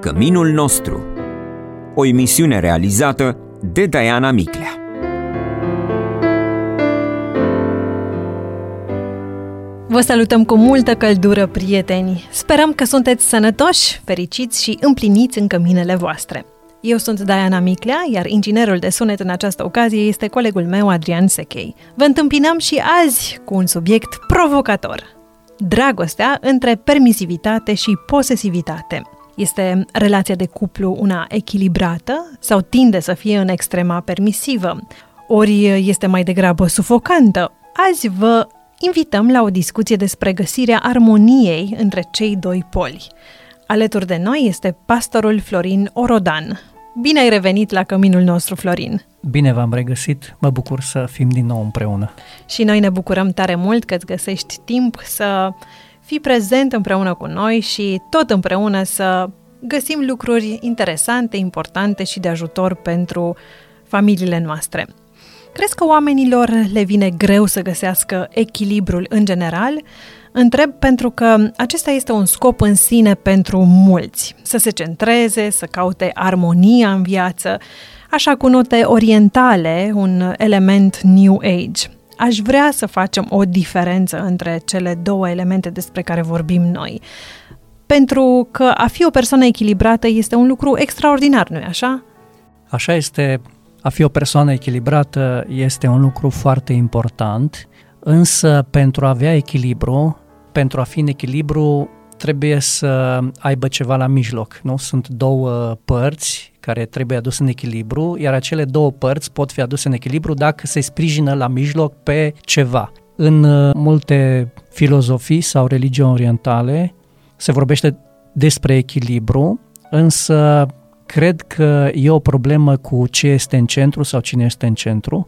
Căminul nostru. O emisiune realizată de Diana Miclea. Vă salutăm cu multă căldură, prieteni! Sperăm că sunteți sănătoși, fericiți și împliniți în căminele voastre. Eu sunt Diana Miclea, iar inginerul de sunet în această ocazie este colegul meu, Adrian Sechei. Vă întâmpinăm și azi cu un subiect provocator. Dragostea între permisivitate și posesivitate. Este relația de cuplu una echilibrată sau tinde să fie în extrema permisivă? Ori este mai degrabă sufocantă? Azi vă invităm la o discuție despre găsirea armoniei între cei doi poli. Alături de noi este pastorul Florin Orodan. Bine ai revenit la căminul nostru, Florin! Bine v-am regăsit, mă bucur să fim din nou împreună. Și noi ne bucurăm tare mult că îți găsești timp să fii prezent împreună cu noi și tot împreună să găsim lucruri interesante, importante și de ajutor pentru familiile noastre. Crezi că oamenilor le vine greu să găsească echilibrul în general? Întreb pentru că acesta este un scop în sine pentru mulți. Să se centreze, să caute armonia în viață, așa cu note orientale, un element New Age. Aș vrea să facem o diferență între cele două elemente despre care vorbim noi. Pentru că a fi o persoană echilibrată este un lucru extraordinar, nu-i așa? Așa este. A fi o persoană echilibrată este un lucru foarte important, însă pentru a avea echilibru, pentru a fi în echilibru, trebuie să aibă ceva la mijloc, nu? Sunt două părți care trebuie aduse în echilibru, iar acele două părți pot fi aduse în echilibru dacă se sprijină la mijloc pe ceva. În multe filozofii sau religii orientale se vorbește despre echilibru, însă cred că e o problemă cu ce este în centru sau cine este în centru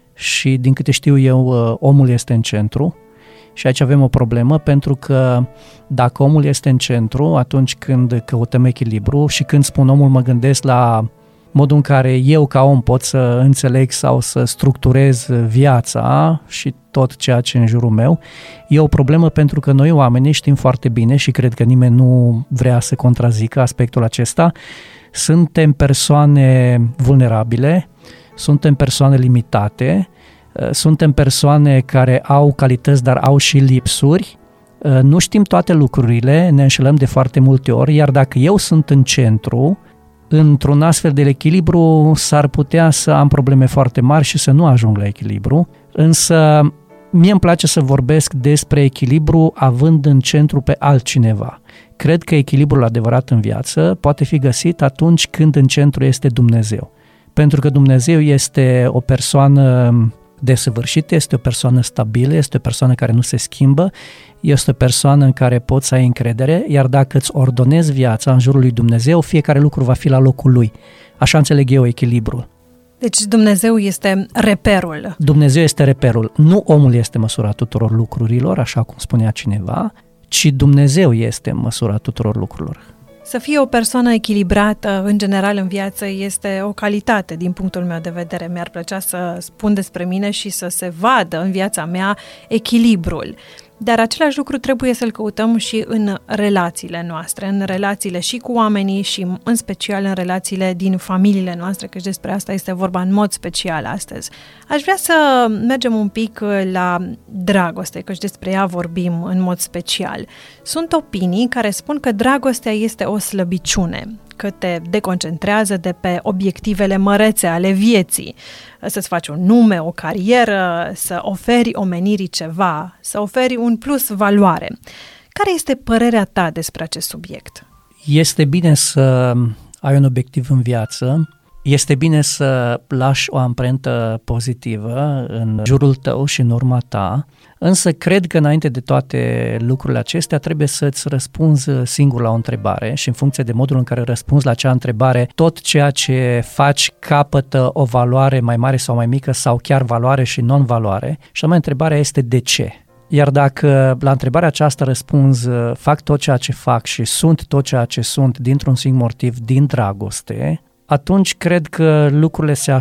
și din câte știu eu, omul este în centru și aici avem o problemă pentru că dacă omul este în centru, atunci când căutăm echilibru și când spun omul mă gândesc la modul în care eu ca om pot să înțeleg sau să structurez viața și tot ceea ce în jurul meu, e o problemă pentru că noi oamenii știm foarte bine și cred că nimeni nu vrea să contrazică aspectul acesta. Suntem persoane vulnerabile, suntem persoane limitate, suntem persoane care au calități, dar au și lipsuri. Nu știm toate lucrurile, ne înșelăm de foarte multe ori, iar dacă eu sunt în centru, într-un astfel de echilibru s-ar putea să am probleme foarte mari și să nu ajung la echilibru, însă mie îmi place să vorbesc despre echilibru având în centru pe altcineva. Cred că echilibrul adevărat în viață poate fi găsit atunci când în centru este Dumnezeu. Pentru că Dumnezeu este o persoană desăvârșită, este o persoană stabilă, este o persoană care nu se schimbă, este o persoană în care poți să ai încredere, iar dacă îți ordonezi viața în jurul lui Dumnezeu, fiecare lucru va fi la locul lui. Așa înțeleg eu echilibrul. Deci Dumnezeu este reperul. Dumnezeu este reperul. Nu omul este măsura tuturor lucrurilor, așa cum spunea cineva, ci Dumnezeu este măsura tuturor lucrurilor. Să fie o persoană echilibrată, în general, în viață, este o calitate, din punctul meu de vedere. Mi-ar plăcea să spun despre mine și să se vadă în viața mea echilibrul. Dar același lucru trebuie să-l căutăm și în relațiile noastre, în relațiile și cu oamenii și în special în relațiile din familiile noastre, căci despre asta este vorba în mod special astăzi. Aș vrea să mergem un pic la dragoste, căci despre ea vorbim în mod special. Sunt opinii care spun că dragostea este o slăbiciune, că te deconcentrează de pe obiectivele mărețe ale vieții, să-ți faci un nume, o carieră, să oferi omenirii ceva, să oferi un plus valoare. Care este părerea ta despre acest subiect? Este bine să ai un obiectiv în viață, este bine să lași o amprentă pozitivă în jurul tău și în urma ta, însă cred că înainte de toate lucrurile acestea trebuie să-ți răspunzi singur la o întrebare și în funcție de modul în care răspunzi la acea întrebare, tot ceea ce faci capătă o valoare mai mare sau mai mică sau chiar valoare și non-valoare și anume întrebarea este de ce? Iar dacă la întrebarea aceasta răspunzi fac tot ceea ce fac și sunt tot ceea ce sunt dintr-un singur motiv, din dragoste, atunci cred că lucrurile se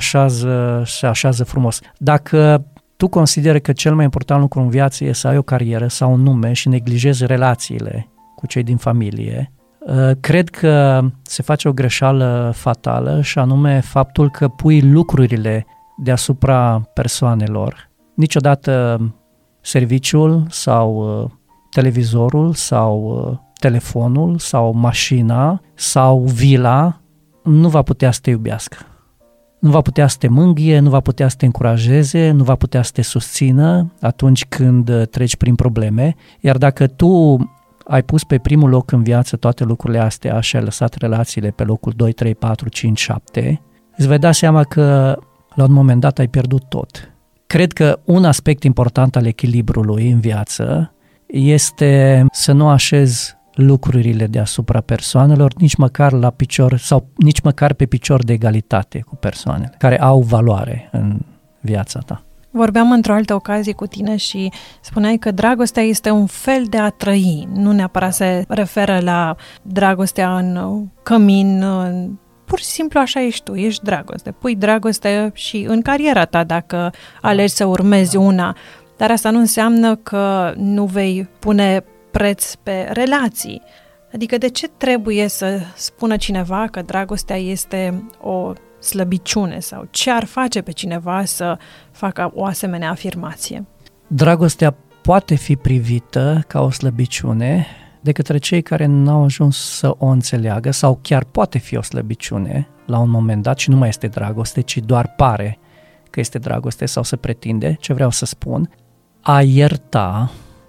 așează frumos. Dacă tu consideri că cel mai important lucru în viață e să ai o carieră sau un nume și neglijezi relațiile cu cei din familie, Cred că se face o greșeală fatală și anume faptul că pui lucrurile deasupra persoanelor. Niciodată serviciul sau televizorul sau telefonul sau mașina sau vila nu va putea să te iubească. Nu va putea să te mângâie, nu va putea să te încurajeze, nu va putea să te susțină atunci când treci prin probleme, iar dacă tu ai pus pe primul loc în viață toate lucrurile astea și ai lăsat relațiile pe locul 2, 3, 4, 5, 7, îți vei da seama că la un moment dat ai pierdut tot. Cred că un aspect important al echilibrului în viață este să nu așezi lucrurile deasupra persoanelor, nici măcar la picior sau nici măcar pe picior de egalitate cu persoanele care au valoare în viața ta. Vorbeam într-o altă ocazie cu tine și spuneai că dragostea este un fel de a trăi, nu neapărat se referă la dragostea în cămin, pur și simplu așa ești tu, ești dragoste. Pui dragoste și în cariera ta dacă alegi să urmezi una, dar asta nu înseamnă că nu vei pune preț pe relații. Adică de ce trebuie să spună cineva că dragostea este o slăbiciune sau ce ar face pe cineva să facă o asemenea afirmație? Dragostea poate fi privită ca o slăbiciune de către cei care n-au ajuns să o înțeleagă sau chiar poate fi o slăbiciune la un moment dat și nu mai este dragoste, ci doar pare că este dragoste sau se pretinde. Ce vreau să spun? A ierta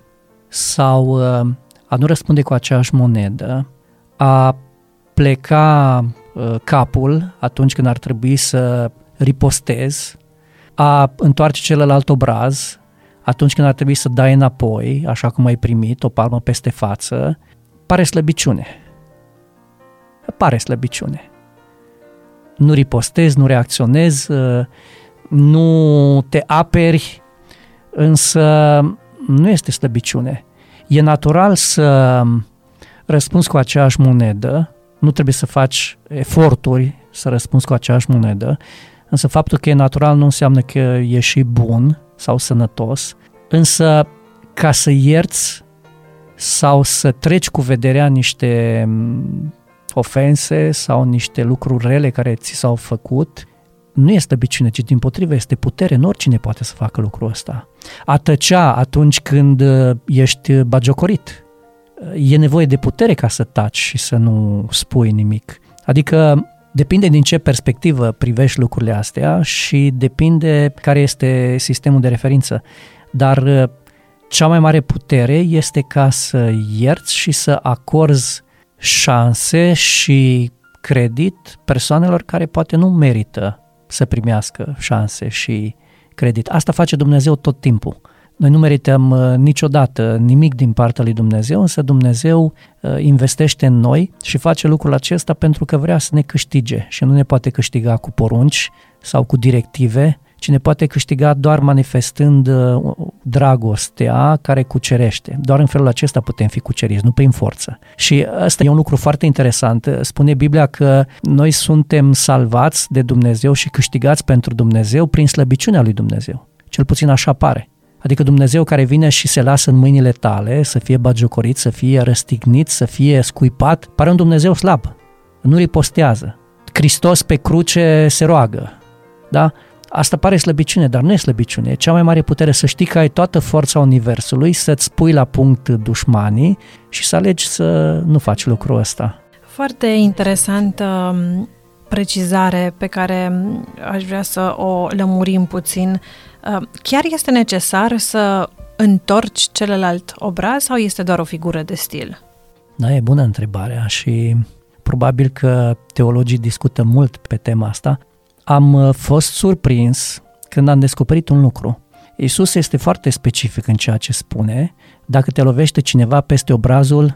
sau a nu răspunde cu aceeași monedă, a pleca capul atunci când ar trebui să ripostezi, a întoarce celălalt obraz atunci când ar trebui să dai înapoi, așa cum ai primit, o palmă peste față, pare slăbiciune. Pare slăbiciune. Nu ripostezi, nu reacționezi, nu te aperi, însă nu este slăbiciune. E natural să răspunzi cu aceeași monedă, nu trebuie să faci eforturi să răspunzi cu aceeași monedă, însă faptul că e natural nu înseamnă că e și bun sau sănătos, însă ca să ierți sau să treci cu vederea niște ofense sau niște lucruri rele care ți s-au făcut, nu este slăbiciune, ci dimpotrivă este putere, nu oricine poate să facă lucrul ăsta. A tăcea atunci când ești bagiocorit. E nevoie de putere ca să taci și să nu spui nimic. Adică depinde din ce perspectivă privești lucrurile astea și depinde care este sistemul de referință. Dar cea mai mare putere este ca să ierți și să acorzi șanse și credit persoanelor care poate nu merită să primească șanse și credit. Asta face Dumnezeu tot timpul. Noi nu merităm niciodată nimic din partea lui Dumnezeu, însă Dumnezeu investește în noi și face lucrul acesta pentru că vrea să ne câștige și nu ne poate câștiga cu porunci sau cu directive, ci ne poate câștiga doar manifestând dragostea care cucerește. Doar în felul acesta putem fi cuceriți, nu prin forță. Și ăsta e un lucru foarte interesant. Spune Biblia că noi suntem salvați de Dumnezeu și câștigați pentru Dumnezeu prin slăbiciunea lui Dumnezeu. Cel puțin așa pare. Adică Dumnezeu care vine și se lasă în mâinile tale, să fie bagiocorit, să fie răstignit, să fie scuipat, pare un Dumnezeu slab. Nu ripostează. Hristos pe cruce se roagă. Da? Asta pare slăbiciune, dar nu e slăbiciune. E cea mai mare putere să știi că ai toată forța Universului, să-ți pui la punct dușmanii și să alegi să nu faci lucrul ăsta. Foarte interesantă precizare pe care aș vrea să o lămurim puțin. Chiar este necesar să întorci celălalt obraz sau este doar o figură de stil? Da, e bună întrebarea și probabil că teologii discută mult pe tema asta. Am fost surprins când am descoperit un lucru. Iisus este foarte specific în ceea ce spune. Dacă te lovește cineva peste obrazul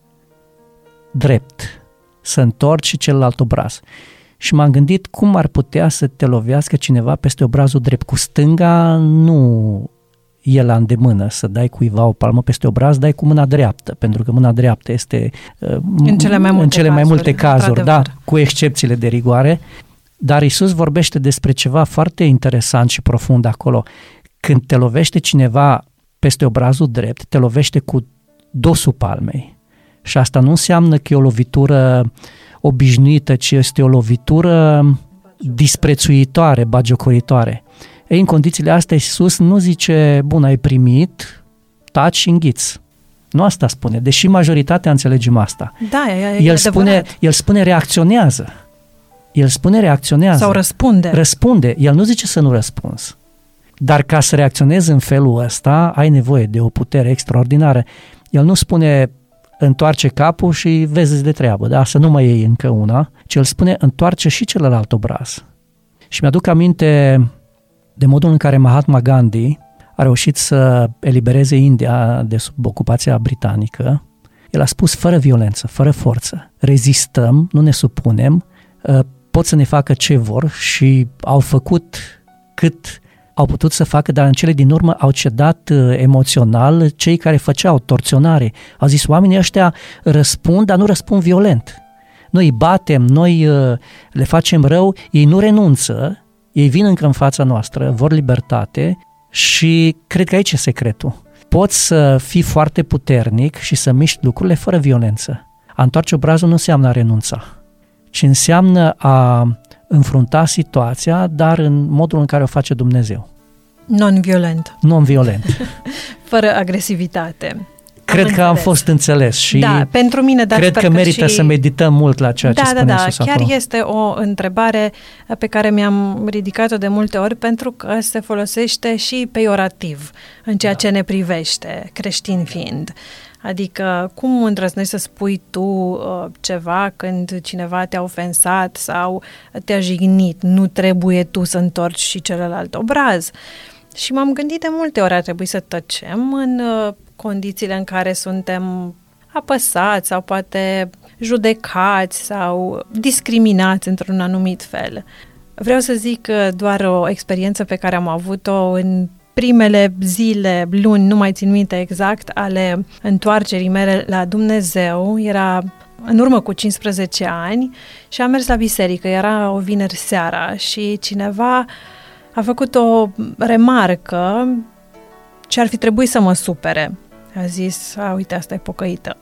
drept, să întorci și celălalt obraz. Și m-am gândit cum ar putea să te lovească cineva peste obrazul drept. Cu stânga nu e la îndemână să dai cuiva o palmă peste obraz, dai cu mâna dreaptă, pentru că mâna dreaptă este în cele mai multe cazuri, da, cu excepțiile de rigoare. Dar Iisus vorbește despre ceva foarte interesant și profund acolo. Când te lovește cineva peste obrazul drept, te lovește cu dosul palmei Și asta nu înseamnă că e o lovitură obișnuită, ci este o lovitură disprețuitoare, bagiocoritoare. Ei, în condițiile astea, Iisus nu zice, bun, ai primit, taci și înghiți. Nu asta spune, deși majoritatea înțelegem asta. Da, El spune reacționează. El spune reacționează. Sau răspunde. Răspunde. El nu zice să nu răspunzi. Dar ca să reacționezi în felul ăsta, ai nevoie de o putere extraordinară. El nu spune întoarce capul și vezi de treabă, da? Să nu mai iei încă una, ci el spune întoarce și celălalt obraz. Și mi-aduc aminte de modul în care Mahatma Gandhi a reușit să elibereze India de sub ocupația britanică. El a spus fără violență, fără forță. Rezistăm, nu ne supunem, pot să ne facă ce vor și au făcut cât au putut să facă, dar în cele din urmă au cedat emoțional cei care făceau torționare. Au zis, oamenii ăștia răspund, dar nu răspund violent. Noi îi batem, noi le facem rău, ei nu renunță, ei vin încă în fața noastră, vor libertate și cred că aici e secretul. Poți să fii foarte puternic și să miști lucrurile fără violență. A întoarce obrazul nu înseamnă a renunța, ci înseamnă a înfrunta situația, dar în modul în care o face Dumnezeu. Non-violent. Non-violent. Fără agresivitate. Cred că am fost înțeles și da, pentru mine, dar cred că merită să medităm mult la ceea ce spune Iisus acolo. Chiar este o întrebare pe care mi-am ridicat-o de multe ori pentru că se folosește și peiorativ în ceea ce ne privește, creștin fiind. Adică cum îndrăznești să spui tu ceva când cineva te-a ofensat sau te-a jignit? Nu trebuie tu să întorci și celălalt obraz. Și m-am gândit de multe ori, ar trebui să tăcem în condițiile în care suntem apăsați sau poate judecați sau discriminați într-un anumit fel. Vreau să zic doar o experiență pe care am avut-o în primele zile, luni, nu mai țin minte exact, ale întoarcerii mele la Dumnezeu. Era în urmă cu 15 ani și am mers la biserică, era o vineri seara și cineva a făcut o remarcă ce ar fi trebuit să mă supere. A zis, uite, asta e pocăită.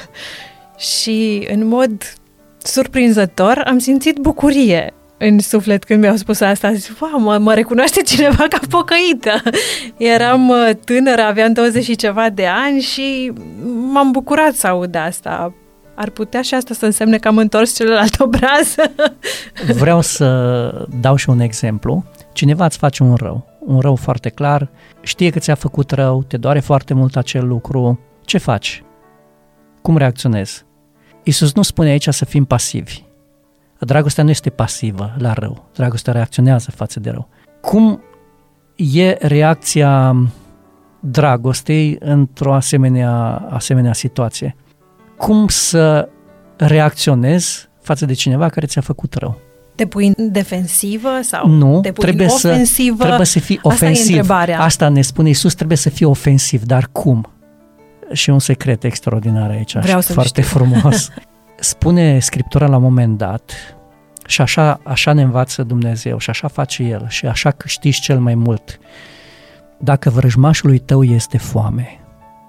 Și în mod surprinzător am simțit bucurie în suflet când mi-au spus asta. Zic, mă recunoaște cineva ca pocăită. Eram tânără, aveam 20 și ceva de ani și m-am bucurat să aud asta. Ar putea și asta să însemne că am întors celălalt obraz? Vreau să dau și un exemplu. Cineva îți face un rău foarte clar, știe că ți-a făcut rău, te doare foarte mult acel lucru. Ce faci? Cum reacționezi? Iisus nu spune aici să fim pasivi. Dragostea nu este pasivă la rău. Dragostea reacționează față de rău. Cum e reacția dragostei într-o asemenea situație? Cum să reacționezi față de cineva care ți-a făcut rău? Te pui în defensivă sau nu, te pui în ofensivă? Trebuie să fii ofensiv. Asta e întrebarea. Asta ne spune Iisus, trebuie să fii ofensiv, dar cum? Și un secret extraordinar aici, foarte frumos. Spune Scriptura la un moment dat, și așa ne învață Dumnezeu și așa face El și așa câștigi cel mai mult. Dacă vrăjmașului tău este foame,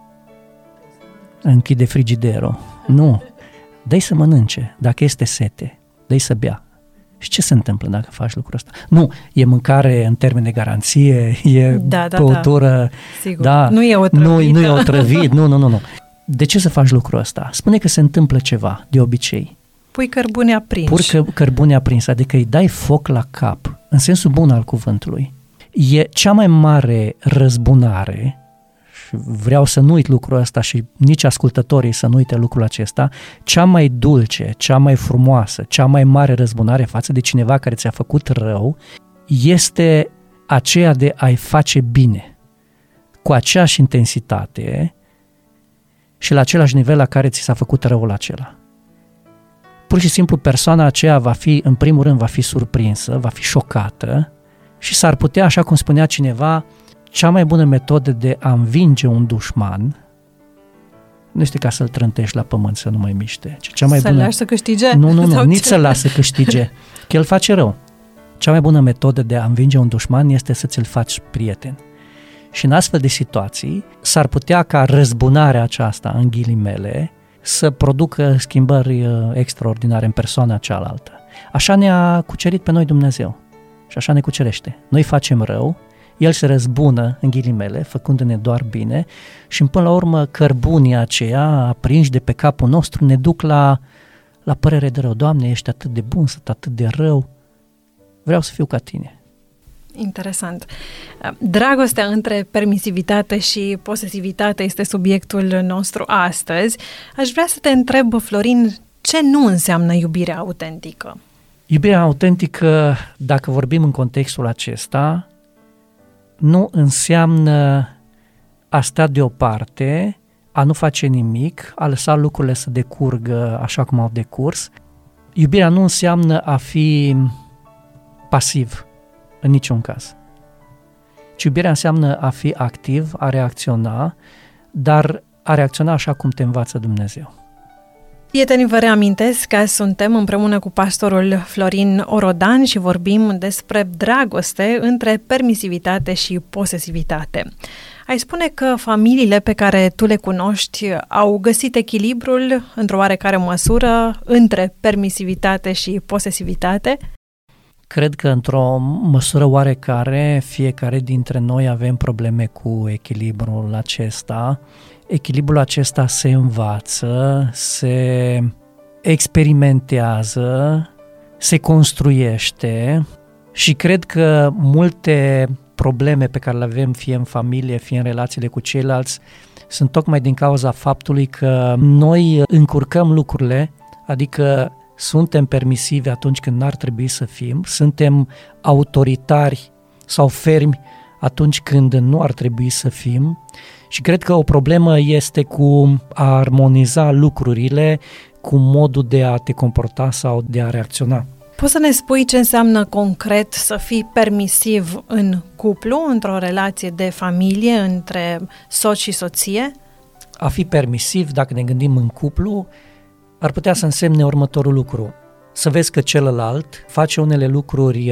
închide frigiderul. Nu, dă-i să mănânce. Dacă este sete, dă-i să bea. Și ce se întâmplă dacă faci lucrul ăsta? Nu, e mâncare în termen de garanție, e băutură. Sigur. Da, nu e otrăvit. Nu e otrăvit, nu. De ce să faci lucrul ăsta? Spune că se întâmplă ceva, de obicei. Pui cărbune aprins. Pui cărbune aprins, adică îi dai foc la cap, în sensul bun al cuvântului. E cea mai mare răzbunare, și vreau să nu uit lucrul ăsta și nici ascultătorii să nu uite lucrul acesta, cea mai dulce, cea mai frumoasă, cea mai mare răzbunare față de cineva care ți-a făcut rău, este aceea de a-i face bine, cu aceeași intensitate și la același nivel la care ți s-a făcut răul acela. Pur și simplu persoana aceea în primul rând va fi surprinsă, va fi șocată și s-ar putea, așa cum spunea cineva, cea mai bună metodă de a învinge un dușman nu este ca să-l trântești la pământ să nu mai miște. Să-l lași să câștige? Nu, nici să-l lași să câștige, că el face rău. Cea mai bună metodă de a învinge un dușman este să ți-l faci prieten. Și în astfel de situații s-ar putea ca răzbunarea aceasta, în ghilimele, să producă schimbări extraordinare în persoana cealaltă. Așa ne-a cucerit pe noi Dumnezeu și așa ne cucerește. Noi facem rău, El se răzbună, în ghilimele, făcându-ne doar bine și până la urmă cărbunii aceia aprinși de pe capul nostru ne duc la părere de rău. Doamne, ești atât de bun, sunt atât de rău, vreau să fiu ca Tine. Interesant. Dragostea între permisivitate și posesivitate este subiectul nostru astăzi. Aș vrea să te întreb, Florin, ce nu înseamnă iubirea autentică? Iubirea autentică, dacă vorbim în contextul acesta, nu înseamnă a sta deoparte, a nu face nimic, a lăsa lucrurile să decurgă așa cum au decurs. Iubirea nu înseamnă a fi pasiv, în niciun caz. Ci iubirea înseamnă a fi activ, a reacționa, dar a reacționa așa cum te învață Dumnezeu. Prieteni, vă reamintesc că suntem împreună cu pastorul Florin Orodan și vorbim despre dragoste între permisivitate și posesivitate. Ai spune că familiile pe care tu le cunoști au găsit echilibrul, într-o oarecare măsură, între permisivitate și posesivitate? Cred că într-o măsură oarecare fiecare dintre noi avem probleme cu echilibrul acesta. Echilibrul acesta se învață, se experimentează, se construiește și cred că multe probleme pe care le avem fie în familie, fie în relațiile cu ceilalți sunt tocmai din cauza faptului că noi încurcăm lucrurile, adică suntem permisivi atunci când n-ar trebui să fim, suntem autoritari sau fermi atunci când nu ar trebui să fim și cred că o problemă este cu a armoniza lucrurile cu modul de a te comporta sau de a reacționa. Poți să ne spui ce înseamnă concret să fii permisiv în cuplu, într-o relație de familie între soț și soție? A fi permisiv, dacă ne gândim în cuplu, ar putea să însemne următorul lucru. Să vezi că celălalt face unele lucruri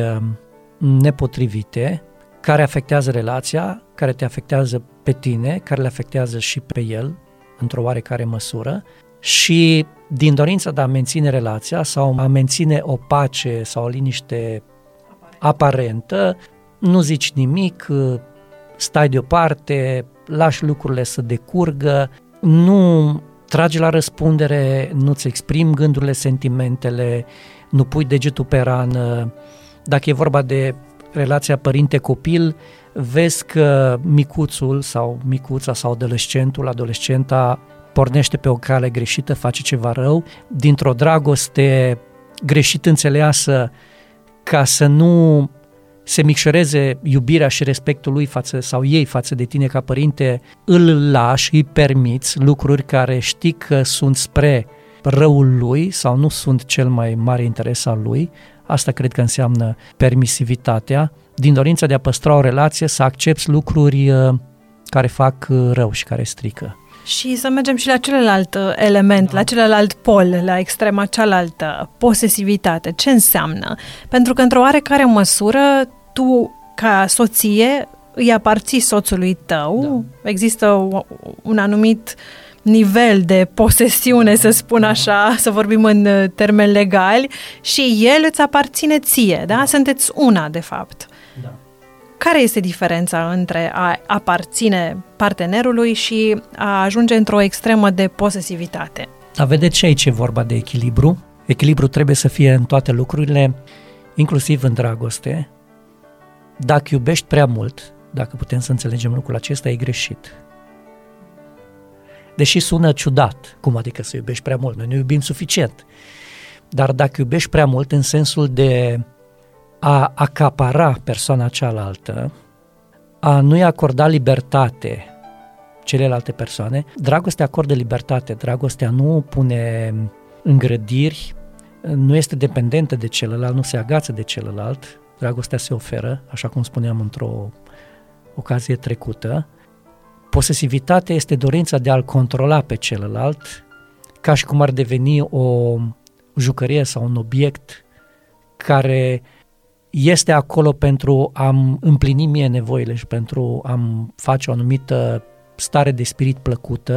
nepotrivite, care afectează relația, care te afectează pe tine, care le afectează și pe el, într-o oarecare măsură, și din dorința de a menține relația sau a menține o pace sau o liniște aparentă, nu zici nimic, stai deoparte, lași lucrurile să decurgă, nu tragi la răspundere, nu-ți exprimi gândurile, sentimentele, nu pui degetul pe rană. Dacă e vorba de relația părinte-copil, vezi că micuțul sau micuța sau adolescenta pornește pe o cale greșită, face ceva rău, dintr-o dragoste greșit înțeleasă, ca să nu se micșoreze iubirea și respectul lui sau ei față de tine ca părinte, îl lași, îi permiți lucruri care știi că sunt spre răul lui sau nu sunt cel mai mare interes al lui. Asta cred că înseamnă permisivitatea, din dorința de a păstra o relație, să accepți lucruri care fac rău și care strică. Și să mergem și la celălalt element, la celălalt pol, la extrema cealaltă, posesivitate. Ce înseamnă? Pentru că, într-o oarecare măsură, tu, ca soție, îi aparții soțului tău. Da. Există un anumit nivel de posesiune, să spun așa, să vorbim în termeni legali, și el îți aparține ție, da? Sunteți una, de fapt. Da. Care este diferența între a aparține partenerului și a ajunge într-o extremă de posesivitate? Dar vedeți, aici e vorba de echilibru. Echilibru trebuie să fie în toate lucrurile, inclusiv în dragoste. Dacă iubești prea mult, dacă putem să înțelegem lucrul acesta, e greșit. Deși sună ciudat, cum adică să iubești prea mult? Noi nu iubim suficient. Dar dacă iubești prea mult în sensul de a acapara persoana cealaltă, a nu-i acorda libertate celelalte persoane, dragostea acordă libertate, dragostea nu pune îngrădiri, nu este dependentă de celălalt, nu se agață de celălalt, dragostea se oferă, așa cum spuneam într-o ocazie trecută. Posesivitatea este dorința de a-l controla pe celălalt, ca și cum ar deveni o jucărie sau un obiect care este acolo pentru a-mi împlini mie nevoile și pentru a-mi face o anumită stare de spirit plăcută,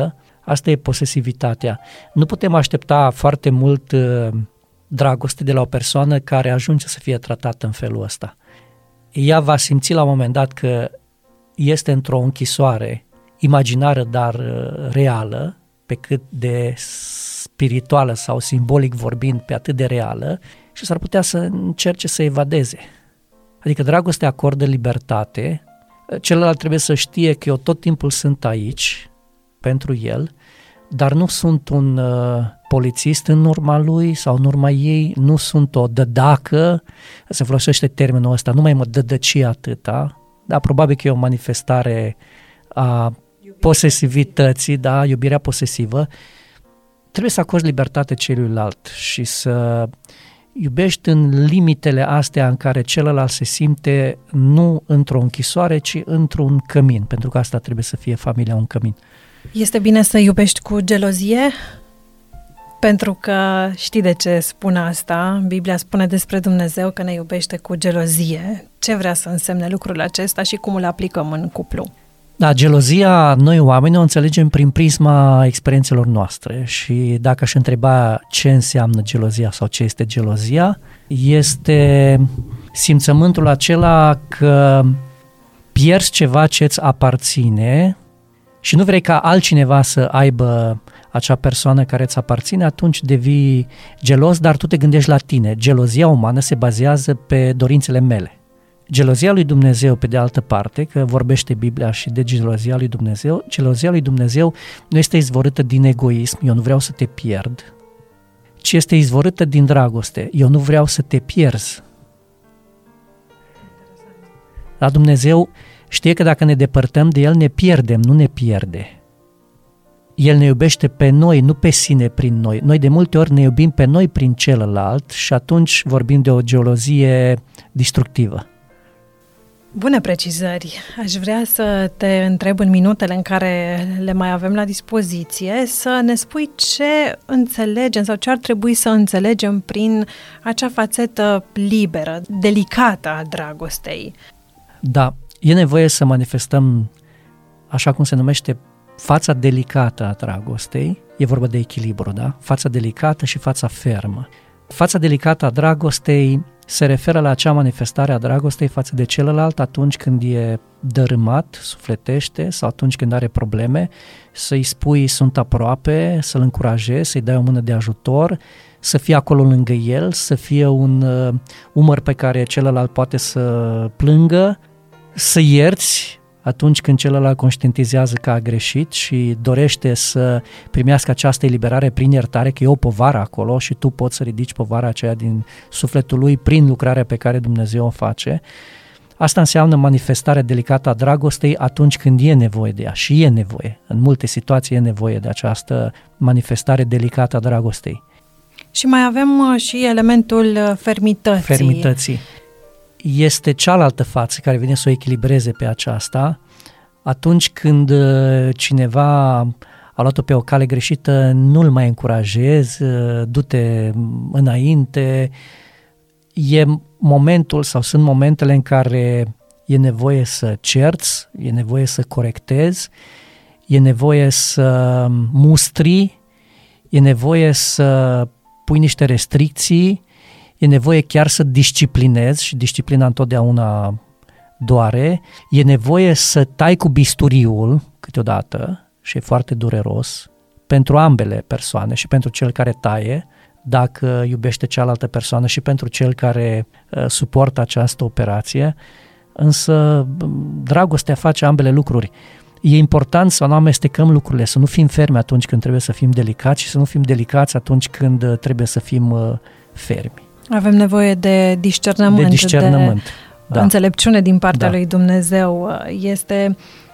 Asta e posesivitatea. Nu putem aștepta foarte mult dragoste de la o persoană care ajunge să fie tratată în felul ăsta. Ea va simți la un moment dat că este într-o închisoare imaginară, dar reală, pe cât de spirituală sau simbolic vorbind, pe atât de reală, și s-ar putea să încerce să evadeze. Adică dragostea acordă libertate, celălalt trebuie să știe că eu tot timpul sunt aici pentru el, dar nu sunt un polițist în urma lui sau în urma ei, nu sunt o dădacă, se folosește termenul ăsta, nu mai mă dădăci atâta, dar probabil că e o manifestare a posesivității, da, iubirea posesivă. Trebuie să acorzi libertate celuilalt și să iubești în limitele astea în care celălalt se simte nu într-o închisoare, ci într-un cămin, pentru că asta trebuie să fie familia, un cămin. Este bine să iubești cu gelozie? Pentru că știi de ce spun asta? Biblia spune despre Dumnezeu că ne iubește cu gelozie. Ce vrea să însemne lucrul acesta și cum îl aplicăm în cuplu? Da, gelozia, noi oamenii o înțelegem prin prisma experiențelor noastre și dacă aș întreba ce înseamnă gelozia sau ce este gelozia, este simțământul acela că pierzi ceva ce îți aparține și nu vrei ca altcineva să aibă acea persoană care îți aparține, atunci devii gelos, dar tu te gândești la tine. Gelozia umană se bazează pe dorințele mele. Gelozia lui Dumnezeu, pe de altă parte, că vorbește Biblia și de gelozia lui Dumnezeu, gelozia lui Dumnezeu nu este izvorâtă din egoism, eu nu vreau să te pierd, ci este izvorâtă din dragoste, eu nu vreau să te pierzi. La Dumnezeu știe că dacă ne depărtăm de El, ne pierdem, nu ne pierde. El ne iubește pe noi, nu pe sine prin noi. Noi de multe ori ne iubim pe noi prin celălalt și atunci vorbim de o gelozie destructivă. Bune precizări. Aș vrea să te întreb în minutele în care le mai avem la dispoziție să ne spui ce înțelegem sau ce ar trebui să înțelegem prin acea fațetă liberă, delicată a dragostei. Da, e nevoie să manifestăm, așa cum se numește, fața delicată a dragostei. E vorba de echilibru, da? Fața delicată și fața fermă. Fața delicată a dragostei se referă la acea manifestare a dragostei față de celălalt atunci când e dărâmat, sufletește sau atunci când are probleme, să-i spui sunt aproape, să-l încurajezi, să-i dai o mână de ajutor, să fie acolo lângă el, să fie un umăr pe care celălalt poate să plângă, să ierți atunci când celălalt conștientizează că a greșit și dorește să primească această eliberare prin iertare, că e o povară acolo și tu poți să ridici povara aceea din sufletul lui prin lucrarea pe care Dumnezeu o face. Asta înseamnă manifestarea delicată a dragostei atunci când e nevoie de ea și e nevoie. În multe situații e nevoie de această manifestare delicată a dragostei. Și mai avem și elementul fermității. Fermității. Este cealaltă față care vine să o echilibreze pe aceasta. Atunci când cineva a luat-o pe o cale greșită, nu-l mai încurajezi, du-te înainte. E momentul sau sunt momentele în care e nevoie să cerți, e nevoie să corectezi, e nevoie să mustri, e nevoie să pui niște restricții, e nevoie chiar să disciplinezi și disciplina întotdeauna doare, e nevoie să tai cu bisturiul câteodată și e foarte dureros pentru ambele persoane și pentru cel care taie, dacă iubește cealaltă persoană și pentru cel care suportă această operație, însă dragostea face ambele lucruri. E important să nu amestecăm lucrurile, să nu fim fermi atunci când trebuie să fim delicați și să nu fim delicați atunci când trebuie să fim fermi. Avem nevoie de discernământ, de înțelepciune din partea lui Dumnezeu. Este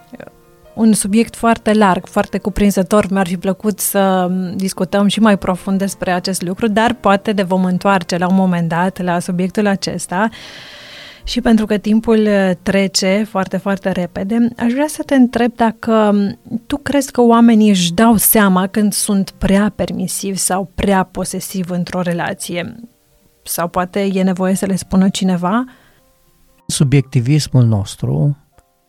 un subiect foarte larg, foarte cuprinzător. Mi-ar fi plăcut să discutăm și mai profund despre acest lucru, dar poate ne vom întoarce la un moment dat la subiectul acesta. Și pentru că timpul trece foarte, foarte repede, aș vrea să te întreb dacă tu crezi că oamenii își dau seama când sunt prea permisivi sau prea posesivi într-o relație? Sau poate e nevoie să le spună cineva? Subiectivismul nostru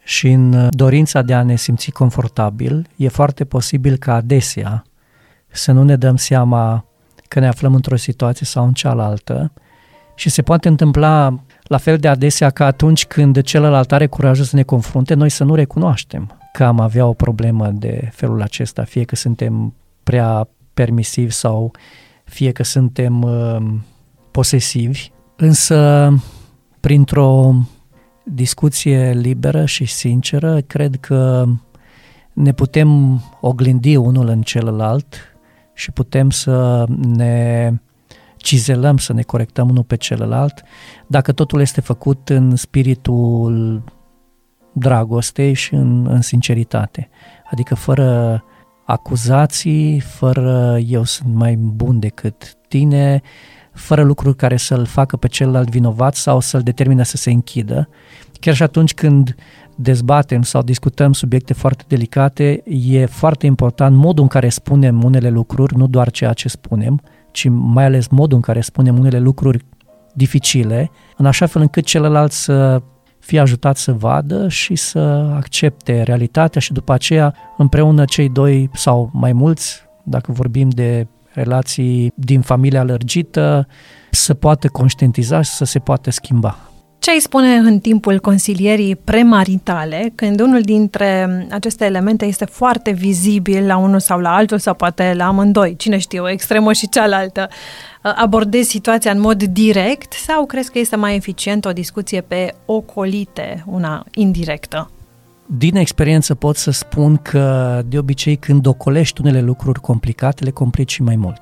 și în dorința de a ne simți confortabil, e foarte posibil ca adesea să nu ne dăm seama că ne aflăm într-o situație sau în cealaltă și se poate întâmpla la fel de adesea ca atunci când celălalt are curajul să ne confrunte, noi să nu recunoaștem că am avea o problemă de felul acesta, fie că suntem prea permisivi sau fie că suntem posesivi, însă printr-o discuție liberă și sinceră, cred că ne putem oglindi unul în celălalt și putem să ne cizelăm, să ne corectăm unul pe celălalt, dacă totul este făcut în spiritul dragostei și în sinceritate. Adică fără acuzații, fără eu sunt mai bun decât tine, fără lucruri care să-l facă pe celălalt vinovat sau să-l determine să se închidă. Chiar și atunci când dezbatem sau discutăm subiecte foarte delicate, e foarte important modul în care spunem unele lucruri, nu doar ceea ce spunem, ci mai ales modul în care spunem unele lucruri dificile, în așa fel încât celălalt să fie ajutat să vadă și să accepte realitatea și după aceea împreună cei doi sau mai mulți, dacă vorbim de relații din familia lărgită, să poată conștientiza și să se poată schimba. Ce ai spune în timpul consilierii premaritale, când unul dintre aceste elemente este foarte vizibil la unul sau la altul, sau poate la amândoi, cine știe, o extremă și cealaltă? Abordezi situația în mod direct sau crezi că este mai eficient o discuție pe ocolite, una indirectă? Din experiență pot să spun că de obicei când ocolești unele lucruri complicate, le complici și mai mult.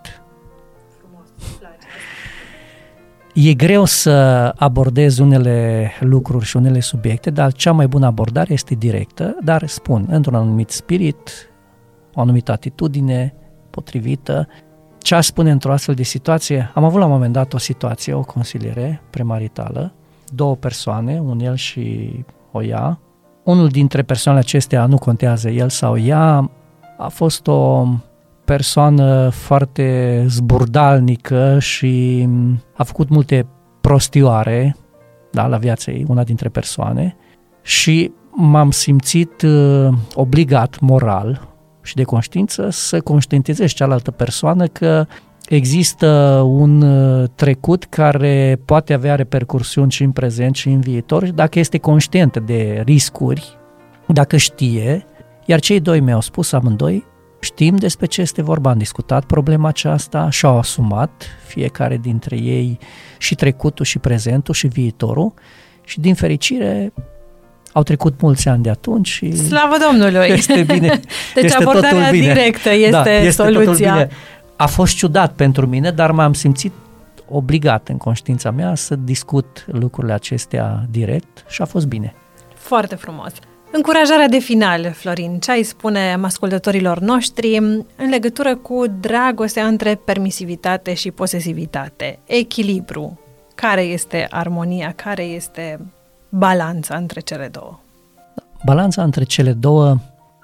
E greu să abordezi unele lucruri și unele subiecte, dar cea mai bună abordare este directă, dar spun, într-un anumit spirit, o anumită atitudine potrivită. Ce aș spune într-o astfel de situație? Am avut la un moment dat o situație, o consiliere premaritală, două persoane, un el și o ea. Unul dintre persoanele acestea, nu contează el sau ea, a fost o persoană foarte zburdalnică și a făcut multe prostioare, da, la viața ei, una dintre persoane, și m-am simțit obligat moral și de conștiință să conștientizez cealaltă persoană că există un trecut care poate avea repercursiuni și în prezent și în viitor, dacă este conștientă de riscuri, dacă știe, iar cei doi mi-au spus amândoi, știm despre ce este vorba, am discutat problema aceasta și-au asumat fiecare dintre ei și trecutul și prezentul și viitorul și din fericire au trecut mulți ani de atunci și slavă Domnului! Este bine. Deci este abordarea directă este soluția. A fost ciudat pentru mine, dar m-am simțit obligat în conștiința mea să discut lucrurile acestea direct și a fost bine. Foarte frumos! Încurajarea de final, Florin, ce ai spune ascultătorilor noștri în legătură cu dragostea între permisivitate și posesivitate, echilibru? Care este armonia, care este balanța între cele două? Balanța între cele două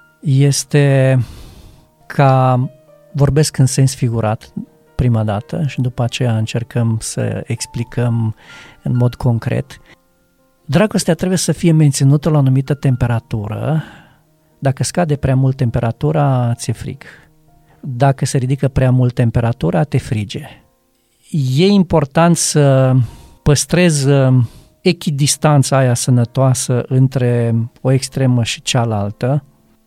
este ca, vorbesc în sens figurat prima dată și după aceea încercăm să explicăm în mod concret. Dragostea trebuie să fie menținută la o anumită temperatură. Dacă scade prea mult temperatura, ți-e frig. Dacă se ridică prea mult temperatura, te frige. E important să păstrezi echidistanța aia sănătoasă între o extremă și cealaltă,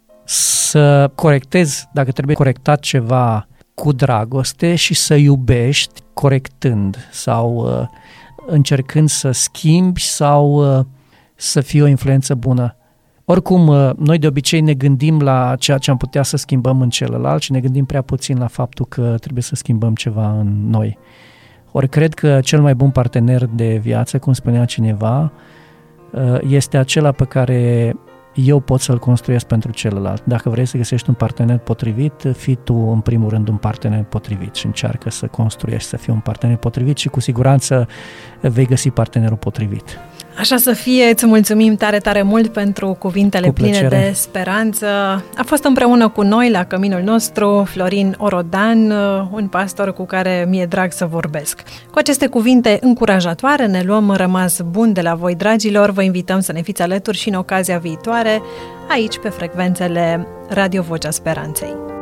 să corectezi, dacă trebuie corectat ceva, cu dragoste și să iubești corectând sau încercând să schimbi sau să fie o influență bună. Oricum, noi de obicei ne gândim la ceea ce am putea să schimbăm în celălalt și ne gândim prea puțin la faptul că trebuie să schimbăm ceva în noi. Ori cred că cel mai bun partener de viață, cum spunea cineva, este acela pe care eu pot să-l construiesc pentru celălalt. Dacă vrei să găsești un partener potrivit, fii tu în primul rând un partener potrivit și încearcă să construiești, să fii un partener potrivit și cu siguranță vei găsi partenerul potrivit. Așa să fie, îți mulțumim tare, tare mult pentru cuvintele pline de speranță. A fost împreună cu noi la căminul nostru Florin Orodan, un pastor cu care mi-e drag să vorbesc. Cu aceste cuvinte încurajatoare ne luăm rămas bun de la voi, dragilor. Vă invităm să ne fiți alături și în ocazia viitoare, aici pe frecvențele Radio Vocea Speranței.